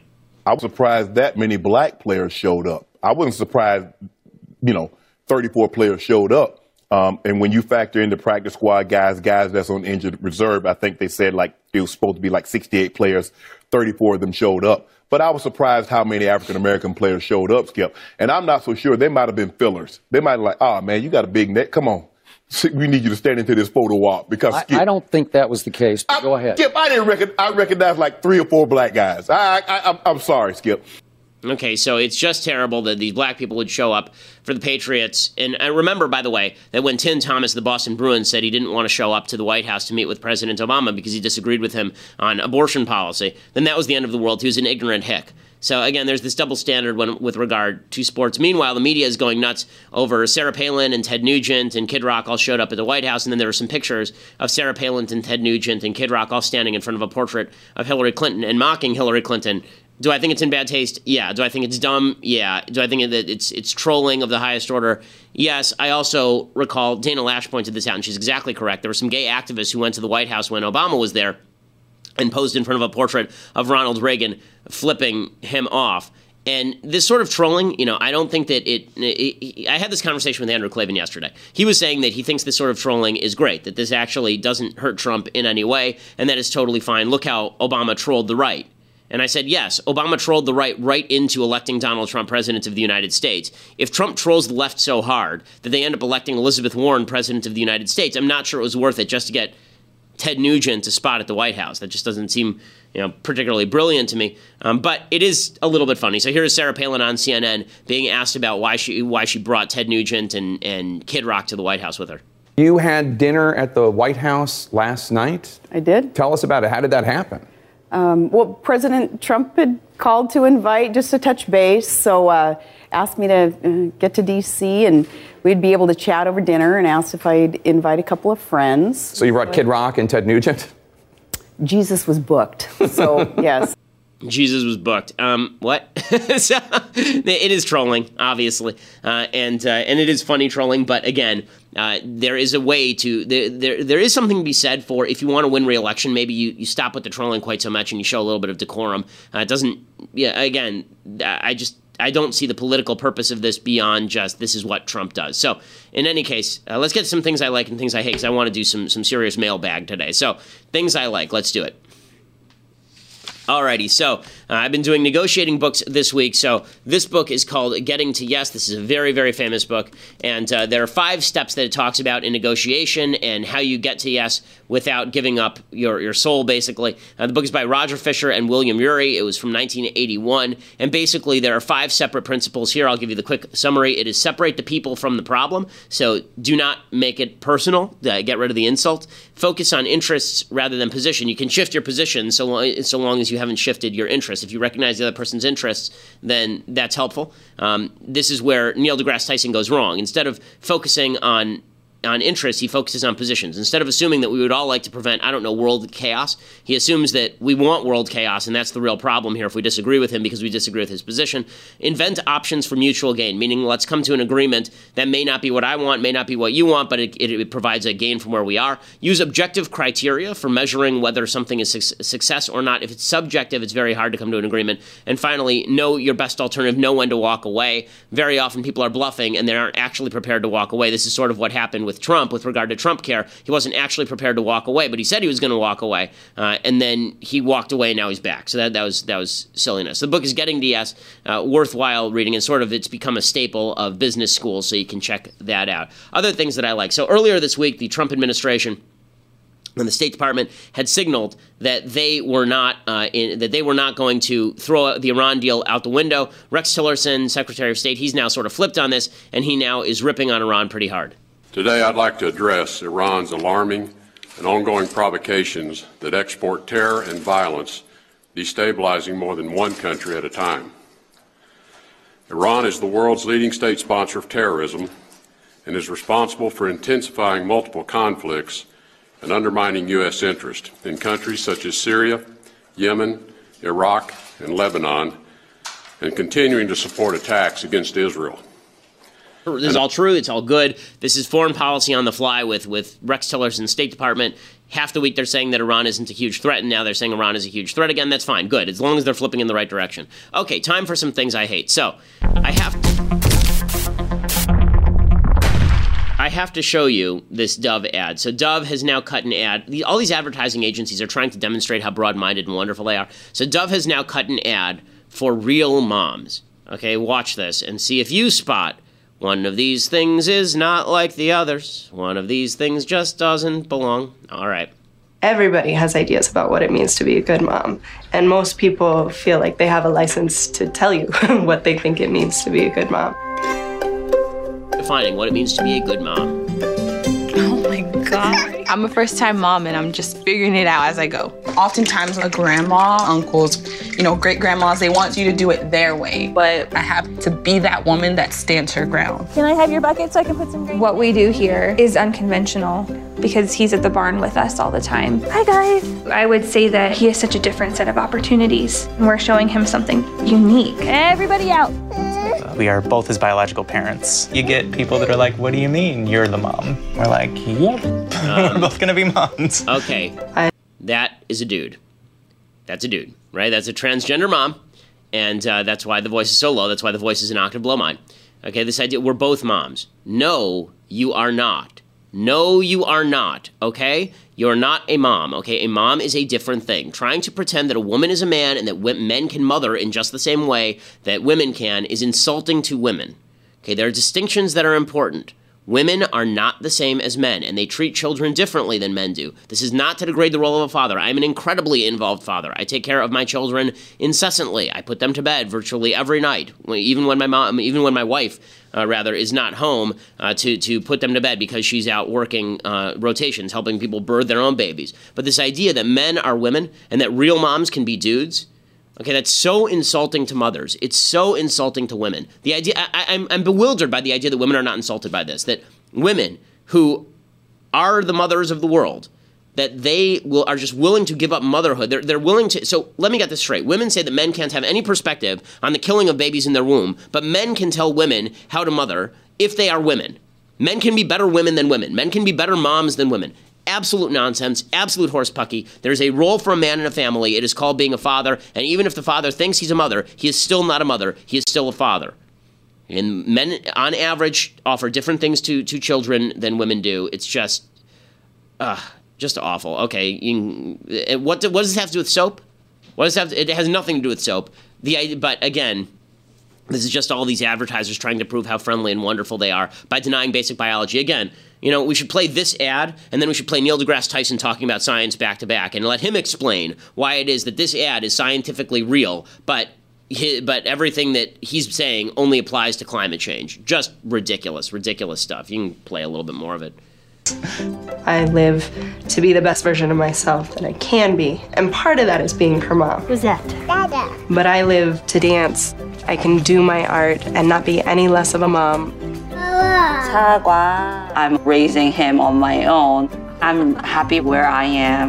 I was surprised that many black players showed up. I wasn't surprised, you know, thirty-four players showed up. Um, and when you factor in the practice squad guys, guys that's on injured reserve, I think they said like it was supposed to be like sixty-eight players, thirty-four of them showed up. But I was surprised how many African-American players showed up, Skip. And I'm not so sure. They might have been fillers. They might have like, oh, man, you got a big neck. Come on. We need you to stand into this photo walk because I, Skip, I don't think that was the case. But I, go ahead. Skip, I didn't recognize, I recognized like three or four black guys. I, I, I, I'm sorry, Skip. Okay, so it's just terrible that these black people would show up for the Patriots. And I remember, by the way, that when Tim Thomas, the Boston Bruins, said he didn't want to show up to the White House to meet with President Obama because he disagreed with him on abortion policy, then that was the end of the world. He was an ignorant hick. So, again, there's this double standard when, with regard to sports. Meanwhile, the media is going nuts over Sarah Palin and Ted Nugent and Kid Rock all showed up at the White House, and then there were some pictures of Sarah Palin and Ted Nugent and Kid Rock all standing in front of a portrait of Hillary Clinton and mocking Hillary Clinton. Do I think it's in bad taste? Yeah. Do I think it's dumb? Yeah. Do I think that it's it's trolling of the highest order? Yes. I also recall Dana Lash pointed this out, and she's exactly correct. There were some gay activists who went to the White House when Obama was there and posed in front of a portrait of Ronald Reagan, flipping him off. And this sort of trolling, you know, I don't think that it, it, I had this conversation with Andrew Klavan yesterday. He was saying that he thinks this sort of trolling is great, that this actually doesn't hurt Trump in any way, and that is totally fine. Look how Obama trolled the right. And I said, yes, Obama trolled the right right into electing Donald Trump president of the United States. If Trump trolls the left so hard that they end up electing Elizabeth Warren president of the United States, I'm not sure it was worth it just to get Ted Nugent a spot at the White House. That just doesn't seem, you know, particularly brilliant to me. Um, but it is a little bit funny. So here's Sarah Palin on C N N being asked about why she why she brought Ted Nugent and, and Kid Rock to the White House with her. You had dinner at the White House last night? I did. Tell us about it. How did that happen? Um, well, President Trump had called to invite just to touch base, so uh, asked me to uh, get to D C and we'd be able to chat over dinner, and asked if I'd invite a couple of friends. So you brought Kid Rock and Ted Nugent? Jesus was booked, so yes. Jesus was booked. Um, what? So, it is trolling, obviously, uh, and uh, and it is funny trolling. But again, uh, there is a way to there, there there is something to be said for if you want to win re-election. Maybe you, you stop with the trolling quite so much and you show a little bit of decorum. Uh, it doesn't. Yeah. Again, I just. I don't see the political purpose of this beyond just this is what Trump does. So in any case, uh, let's get to some things I like and things I hate because I want to do some some serious mailbag today. So things I like, let's do it. Alrighty, so uh, I've been doing negotiating books this week. So this book is called Getting to Yes. This is a very, very famous book. And uh, there are five steps that it talks about in negotiation and how you get to yes without giving up your, your soul, basically. Uh, the book is by Roger Fisher and William Ury. It was from nineteen eighty-one. And basically, there are five separate principles here. I'll give you the quick summary. It is separate the people from the problem. So do not make it personal. Uh, get rid of the insult. Focus on interests rather than position. You can shift your position so long, so long as you haven't shifted your interests. If you recognize the other person's interests, then that's helpful. Um, this is where Neil deGrasse Tyson goes wrong. Instead of focusing on on interests, he focuses on positions. Instead of assuming that we would all like to prevent, I don't know, world chaos, he assumes that we want world chaos, and that's the real problem here if we disagree with him because we disagree with his position. Invent options for mutual gain, meaning let's come to an agreement that may not be what I want, may not be what you want, but it, it, it provides a gain from where we are. Use objective criteria for measuring whether something is su- success or not. If it's subjective, it's very hard to come to an agreement. And finally, know your best alternative, know when to walk away. Very often people are bluffing and they aren't actually prepared to walk away. This is sort of what happened with Trump with regard to Trump care. He wasn't actually prepared to walk away, but he said he was going to walk away, uh, and then he walked away, and now he's back. So that, that was that was silliness. The book is Getting to Yes, uh, worthwhile reading, and sort of it's become a staple of business schools, so you can check that out. Other things that I like. So earlier this week, the Trump administration and the State Department had signaled that they were not uh, in, that they were not going to throw the Iran deal out the window. Rex Tillerson, Secretary of State, he's now sort of flipped on this, and he now is ripping on Iran pretty hard. Today, I'd like to address Iran's alarming and ongoing provocations that export terror and violence, destabilizing more than one country at a time. Iran is the world's leading state sponsor of terrorism and is responsible for intensifying multiple conflicts and undermining U S interest in countries such as Syria, Yemen, Iraq, and Lebanon, and continuing to support attacks against Israel. This is all true. It's all good. This is foreign policy on the fly with, with Rex Tillerson's State Department. half the week they're saying that Iran isn't a huge threat, and now they're saying Iran is a huge threat again. That's fine. Good. As long as they're flipping in the right direction. Okay, time for some things I hate. So, I have I have to show you this Dove ad. So Dove has now cut an ad. All these advertising agencies are trying to demonstrate how broad-minded and wonderful they are. So Dove has now cut an ad for real moms. Okay, watch this and see if you spot one of these things is not like the others. One of these things just doesn't belong. All right. Everybody has ideas about what it means to be a good mom, and most people feel like they have a license to tell you what they think it means to be a good mom. Defining what it means to be a good mom. Oh my God. I'm a first-time mom, and I'm just figuring it out as I go. Oftentimes, a grandma, uncles, you know, great-grandmas, they want you to do it their way, but I have to be that woman that stands her ground. Can I have your bucket so I can put some grain? What we do here is unconventional because he's at the barn with us all the time. Hi, guys. I would say that he has such a different set of opportunities, and we're showing him something unique. Everybody out. We are both his biological parents. You get people that are like, what do you mean you're the mom? We're like, yep, um, we're both gonna be moms. Okay, that is a dude. That's a dude, right? That's a transgender mom, and uh, that's why the voice is so low. That's why the voice is an octave below mine. Okay, this idea, we're both moms. No, you are not. No, you are not, okay? You're not a mom, okay? A mom is a different thing. Trying to pretend that a woman is a man and that men can mother in just the same way that women can is insulting to women. Okay, there are distinctions that are important. Women are not the same as men, and they treat children differently than men do. This is not to degrade the role of a father. I'm an incredibly involved father. I take care of my children incessantly. I put them to bed virtually every night, even when my mom, even when my wife, uh, rather, is not home uh, to to put them to bed because she's out working uh, rotations, helping people birth their own babies. But this idea that men are women and that real moms can be dudes. Okay, that's so insulting to mothers. It's so insulting to women. The idea, I, I'm, I'm bewildered by the idea that women are not insulted by this. That women who are the mothers of the world, that they will are just willing to give up motherhood. They're they're willing to. So let me get this straight. Women say that men can't have any perspective on the killing of babies in their womb, but men can tell women how to mother if they are women. Men can be better women than women. Men can be better moms than women. Absolute nonsense, absolute horsepucky. There's a role for a man in a family. It is called being a father, and even if the father thinks he's a mother, he is still not a mother. He is still a father. And men, on average, offer different things to, to children than women do. It's just, uh, just awful. Okay, you can, what, what does this have to do with soap? What does it have to, it has nothing to do with soap. The But again, this is just all these advertisers trying to prove how friendly and wonderful they are by denying basic biology. Again, you know, we should play this ad, and then we should play Neil deGrasse Tyson talking about science back to back, and let him explain why it is that this ad is scientifically real, but he, but everything that he's saying only applies to climate change. Just ridiculous, ridiculous stuff. You can play a little bit more of it. I live to be the best version of myself that I can be, and part of that is being her mom. Who's that? Dada. But I live to dance. I can do my art and not be any less of a mom. 사과. I'm raising him on my own. I'm happy where I am.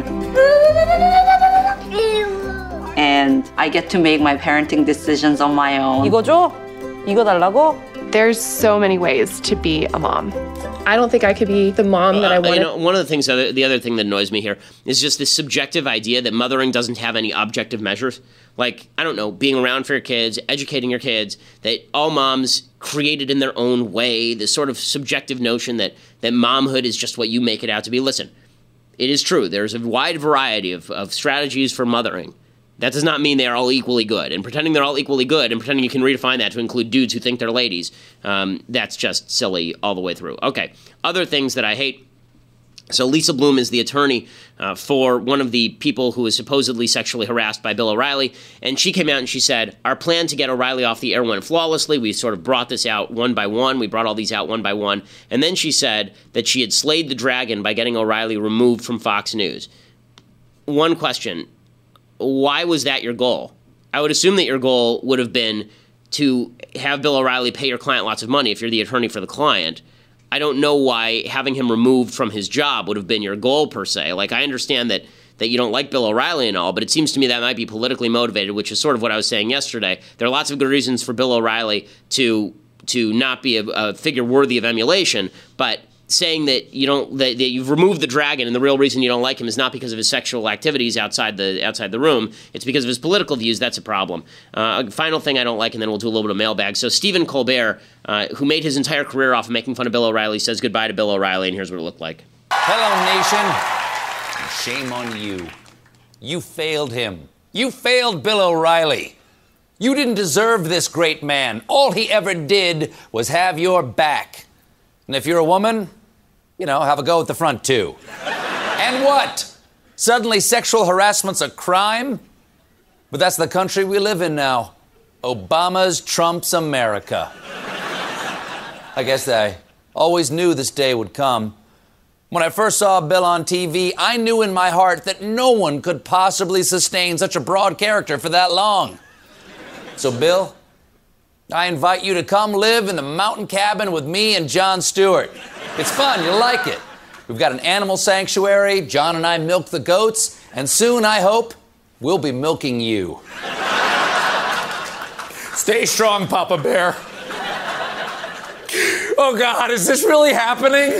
And I get to make my parenting decisions on my own. 이거 줘? 이거 달라고? There's so many ways to be a mom. I don't think I could be the mom that I want. Uh, you know, one of the things, the other thing that annoys me here is just this subjective idea that mothering doesn't have any objective measures. Like, I don't know, being around for your kids, educating your kids, that all moms created in their own way, this sort of subjective notion that, that momhood is just what you make it out to be. Listen, it is true. There's a wide variety of, of strategies for mothering. That does not mean they are all equally good. And pretending they're all equally good and pretending you can redefine that to include dudes who think they're ladies, um, that's just silly all the way through. Okay, other things that I hate. So Lisa Bloom is the attorney uh, for one of the people who was supposedly sexually harassed by Bill O'Reilly. And she came out and she said, our plan to get O'Reilly off the air went flawlessly. We sort of brought this out one by one. We brought all these out one by one. And then she said that she had slayed the dragon by getting O'Reilly removed from Fox News. One question. Why was that your goal? I would assume that your goal would have been to have Bill O'Reilly pay your client lots of money if you're the attorney for the client. I don't know why having him removed from his job would have been your goal, per se. Like, I understand that, that you don't like Bill O'Reilly and all, but it seems to me that might be politically motivated, which is sort of what I was saying yesterday. There are lots of good reasons for Bill O'Reilly to, to not be a, a figure worthy of emulation, but saying that you don't that, that you've removed the dragon and the real reason you don't like him is not because of his sexual activities outside the outside the room, it's because of his political views. That's a problem. Uh, a final thing I don't like, and then we'll do a little bit of mailbag. So Stephen Colbert, uh, who made his entire career off of making fun of Bill O'Reilly, says goodbye to Bill O'Reilly, and here's what it looked like. Hello, nation. Shame on you. You failed him. You failed Bill O'Reilly. You didn't deserve this great man. All he ever did was have your back. And if you're a woman, you know, have a go at the front, too. And what? Suddenly sexual harassment's a crime? But that's the country we live in now. Obama's Trump's America. I guess I always knew this day would come. When I first saw Bill on T V, I knew in my heart that no one could possibly sustain such a broad character for that long. So, Bill, I invite you to come live in the mountain cabin with me and Jon Stewart. It's fun, you'll like it. We've got an animal sanctuary, John and I milk the goats, and soon, I hope, we'll be milking you. Stay strong, Papa Bear. Oh, God, is this really happening?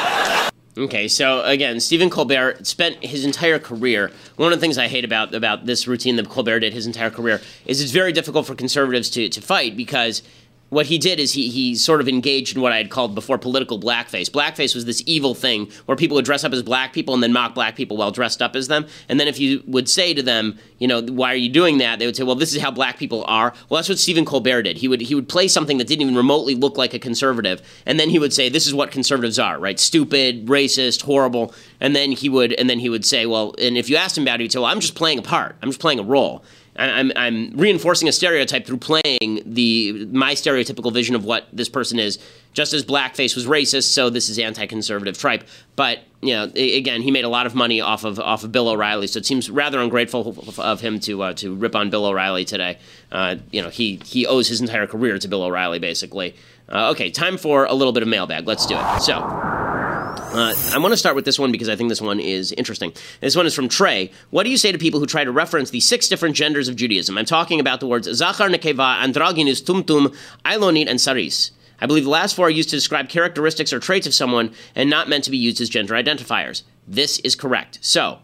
Okay, so again, Stephen Colbert spent his entire career. One of the things I hate about about this routine that Colbert did his entire career is it's very difficult for conservatives to, to fight because what he did is he he sort of engaged in what I had called before political blackface. Blackface was this evil thing where people would dress up as black people and then mock black people while dressed up as them. And then if you would say to them, you know, why are you doing that? They would say, well, this is how black people are. Well, that's what Stephen Colbert did. He would he would play something that didn't even remotely look like a conservative, and then he would say, this is what conservatives are, right? Stupid, racist, horrible. And then he would and then he would say, well, and if you asked him about it, he'd say, well, I'm just playing a part. I'm just playing a role. I'm, I'm reinforcing a stereotype through playing the my stereotypical vision of what this person is. Just as blackface was racist, so this is anti-conservative tripe. But you know, again, he made a lot of money off of off of Bill O'Reilly, so it seems rather ungrateful of him to uh, to rip on Bill O'Reilly today. Uh, you know, he he owes his entire career to Bill O'Reilly, basically. Uh, okay, time for a little bit of mailbag. Let's do it. So. Uh, I want to start with this one because I think this one is interesting. This one is from Trey. What do you say to people who try to reference the six different genders of Judaism? I'm talking about the words Zachar, Nekeva, Androgynous, Tumtum, Ailonit, and Saris. I believe the last four are used to describe characteristics or traits of someone and not meant to be used as gender identifiers. This is correct. So,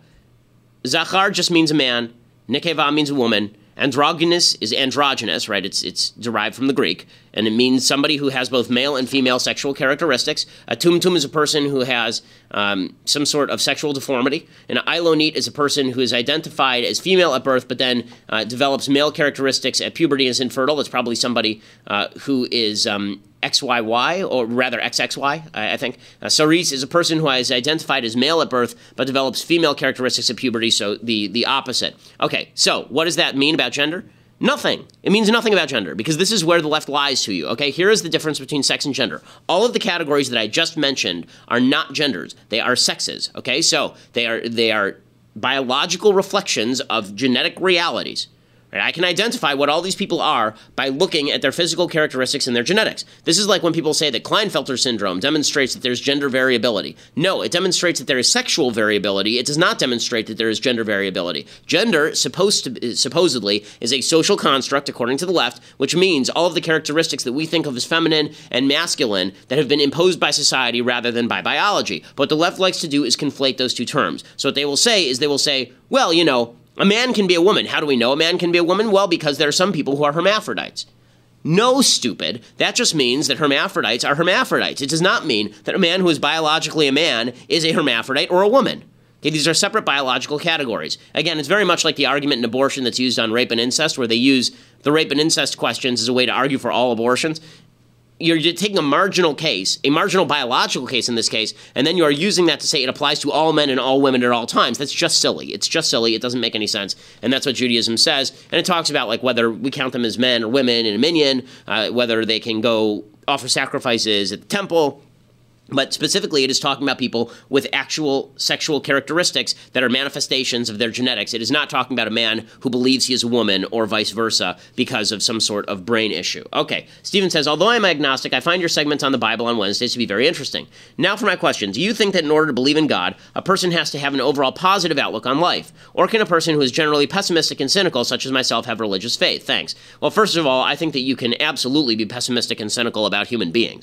Zachar just means a man, Nekeva means a woman, androgynous is androgynous, right? It's it's derived from the Greek, and it means somebody who has both male and female sexual characteristics. A tumtum is a person who has um, some sort of sexual deformity. An ailonit is a person who is identified as female at birth, but then uh, develops male characteristics at puberty and is infertile. It's probably somebody uh, who is um, X Y Y, or rather X X Y, I, I think. Uh, Saris is a person who is identified as male at birth, but develops female characteristics at puberty, so the, the opposite. Okay, so what does that mean about gender? Nothing. It means nothing about gender, because this is where the left lies to you, okay? Here is the difference between sex and gender. All of the categories that I just mentioned are not genders. They are sexes, okay? So they are they are biological reflections of genetic realities. I can identify what all these people are by looking at their physical characteristics and their genetics. This is like when people say that Klinefelter syndrome demonstrates that there's gender variability. No, it demonstrates that there is sexual variability. It does not demonstrate that there is gender variability. Gender, supposed to, supposedly, is a social construct, according to the left, which means all of the characteristics that we think of as feminine and masculine that have been imposed by society rather than by biology. But what the left likes to do is conflate those two terms. So what they will say is they will say, well, you know, a man can be a woman. How do we know a man can be a woman? Well, because there are some people who are hermaphrodites. No, stupid. That just means that hermaphrodites are hermaphrodites. It does not mean that a man who is biologically a man is a hermaphrodite or a woman. Okay, these are separate biological categories. Again, it's very much like the argument in abortion that's used on rape and incest, where they use the rape and incest questions as a way to argue for all abortions. You're taking a marginal case, a marginal biological case in this case, and then you are using that to say it applies to all men and all women at all times. That's just silly. It's just silly. It doesn't make any sense. And that's what Judaism says. And it talks about like whether we count them as men or women in a minyan, uh, whether they can go offer sacrifices at the temple. But specifically, it is talking about people with actual sexual characteristics that are manifestations of their genetics. It is not talking about a man who believes he is a woman or vice versa because of some sort of brain issue. Okay, Stephen says, although I'm agnostic, I find your segments on the Bible on Wednesdays to be very interesting. Now for my question. Do you think that in order to believe in God, a person has to have an overall positive outlook on life? Or can a person who is generally pessimistic and cynical, such as myself, have religious faith? Thanks. Well, first of all, I think that you can absolutely be pessimistic and cynical about human beings.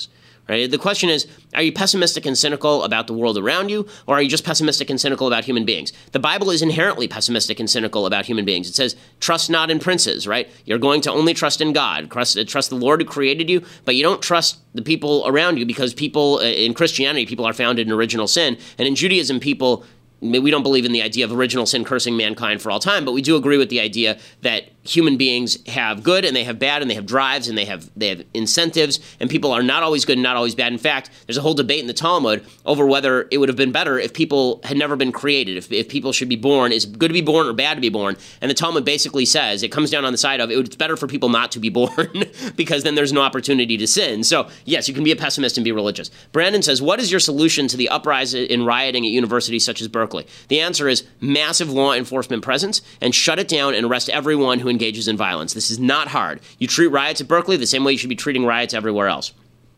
right? The question is, are you pessimistic and cynical about the world around you, or are you just pessimistic and cynical about human beings? The Bible is inherently pessimistic and cynical about human beings. It says, trust not in princes, right? You're going to only trust in God. Trust, trust the Lord who created you, but you don't trust the people around you, because people, in Christianity, people are founded in original sin, and in Judaism, people, we don't believe in the idea of original sin cursing mankind for all time, but we do agree with the idea that human beings have good and they have bad, and they have drives and they have they have incentives, and people are not always good and not always bad. In fact, there's a whole debate in the Talmud over whether it would have been better if people had never been created, if, if people should be born. Is it good to be born or bad to be born? And the Talmud basically says, it comes down on the side of it's better for people not to be born because then there's no opportunity to sin. So yes, you can be a pessimist and be religious. Brandon says, what is your solution to the uprising in rioting at universities such as Berkeley? The answer is massive law enforcement presence, and shut it down and arrest everyone who engages in violence. This is not hard. You treat riots at Berkeley the same way you should be treating riots everywhere else.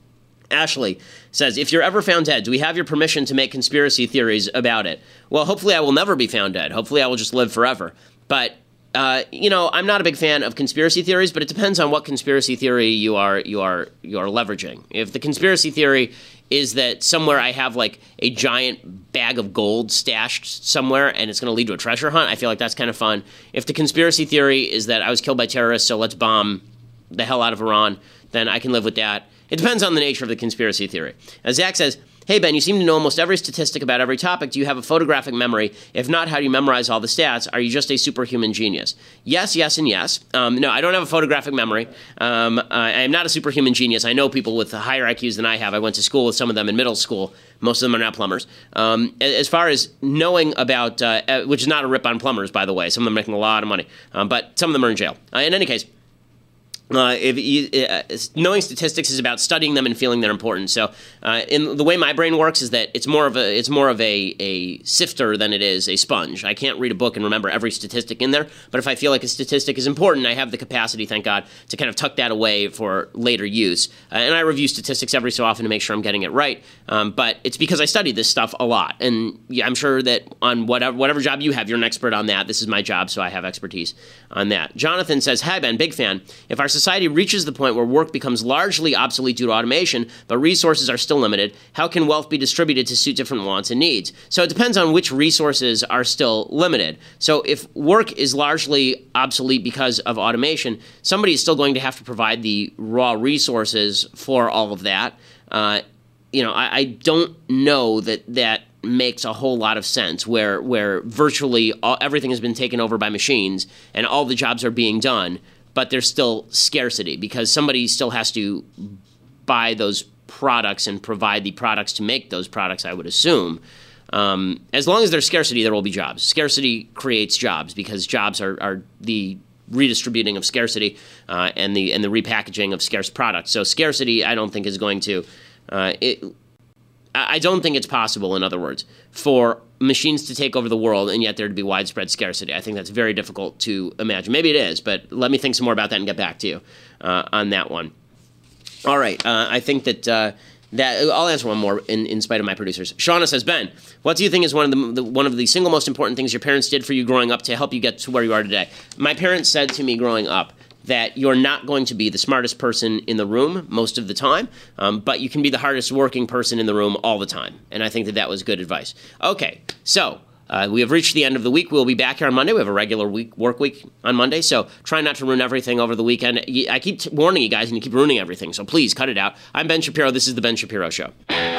Ashley says, if you're ever found dead, do we have your permission to make conspiracy theories about it? Well, hopefully I will never be found dead. Hopefully I will just live forever. But Uh, you know, I'm not a big fan of conspiracy theories, but it depends on what conspiracy theory you are you are you are leveraging. If the conspiracy theory is that somewhere I have like a giant bag of gold stashed somewhere and it's going to lead to a treasure hunt, I feel like that's kind of fun. If the conspiracy theory is that I was killed by terrorists, so let's bomb the hell out of Iran, then I can live with that. It depends on the nature of the conspiracy theory. As Zach says, hey, Ben, you seem to know almost every statistic about every topic. Do you have a photographic memory? If not, how do you memorize all the stats? Are you just a superhuman genius? Yes, yes, and yes. Um, no, I don't have a photographic memory. Um, I am not a superhuman genius. I know people with higher I Qs than I have. I went to school with some of them in middle school. Most of them are not plumbers. Um, as far as knowing about, uh, which is not a rip on plumbers, by the way. Some of them are making a lot of money, um, but some of them are in jail. Uh, in any case, Uh, if you, uh, knowing statistics is about studying them and feeling they're important. So, uh, in the way my brain works is that it's more of a it's more of a, a sifter than it is a sponge. I can't read a book and remember every statistic in there, but if I feel like a statistic is important, I have the capacity, thank God, to kind of tuck that away for later use. Uh, and I review statistics every so often to make sure I'm getting it right. Um, but it's because I study this stuff a lot, and yeah, I'm sure that on whatever whatever job you have, you're an expert on that. This is my job, so I have expertise on that. Jonathan says, "Hi Ben, big fan. If our society reaches the point where work becomes largely obsolete due to automation, but resources are still limited, how can wealth be distributed to suit different wants and needs?" So it depends on which resources are still limited. So if work is largely obsolete because of automation, somebody is still going to have to provide the raw resources for all of that. Uh, you know, I, I don't know that that makes a whole lot of sense where where virtually all, everything has been taken over by machines and all the jobs are being done, but there's still scarcity because somebody still has to buy those products and provide the products to make those products, I would assume. Um, as long as there's scarcity, there will be jobs. Scarcity creates jobs because jobs are, are the redistributing of scarcity uh, and the and the repackaging of scarce products. So scarcity, I don't think, is going to... Uh, it, I don't think it's possible, in other words, for machines to take over the world and yet there to be widespread scarcity. I think that's very difficult to imagine. Maybe it is, but let me think some more about that and get back to you uh, on that one. All right. Uh, I think that uh, that I'll answer one more in, in spite of my producers. Shauna says, Ben, what do you think is one of the, the one of the single most important things your parents did for you growing up to help you get to where you are today? My parents said to me growing up that you're not going to be the smartest person in the room most of the time, um, but you can be the hardest working person in the room all the time. And I think that that was good advice. Okay, so uh, we have reached the end of the week. We'll be back here on Monday. We have a regular week work week on Monday, so try not to ruin everything over the weekend. I keep t- warning you guys, and you keep ruining everything, so please cut it out. I'm Ben Shapiro. This is The Ben Shapiro Show.